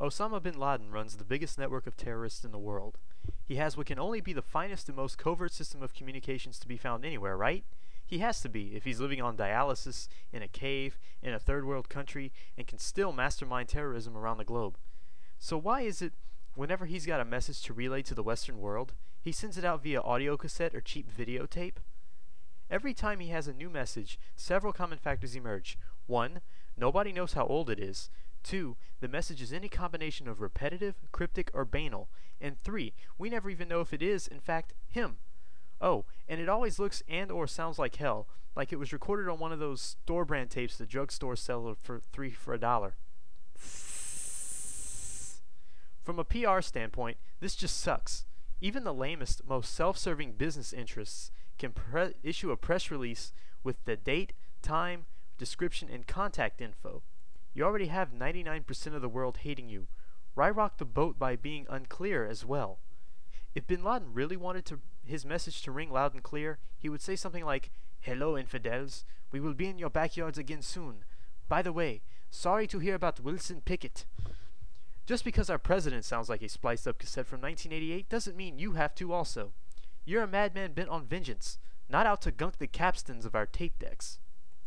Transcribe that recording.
Osama bin Laden runs the biggest network of terrorists in the world. He has what can only be the finest and most covert system of communications to be found anywhere, right? He has to be, if he's living on dialysis, in a cave, in a third world country, and can still mastermind terrorism around the globe. So why is it, whenever he's got a message to relay to the Western world, he sends it out via audio cassette or cheap videotape? Every time he has a new message, several common factors emerge. 1. Nobody knows how old it is. 2. The message is any combination of repetitive, cryptic, or banal. And 3. We never even know if it is, in fact, him. Oh, and it always looks and or sounds like hell, like it was recorded on one of those store brand tapes the drugstores sell for $3 for $1. From a PR standpoint, this just sucks. Even the lamest, most self-serving business interests can issue a press release with the date, time, description, and contact info. You already have 99% of the world hating you. Why rock the boat by being unclear as well? If bin Laden really wanted his message to ring loud and clear, he would say something like, "Hello, infidels. We will be in your backyards again soon. By the way, sorry to hear about Wilson Pickett." Just because our president sounds like a spliced up cassette from 1988 doesn't mean you have to also. You're a madman bent on vengeance, not out to gunk the capstans of our tape decks.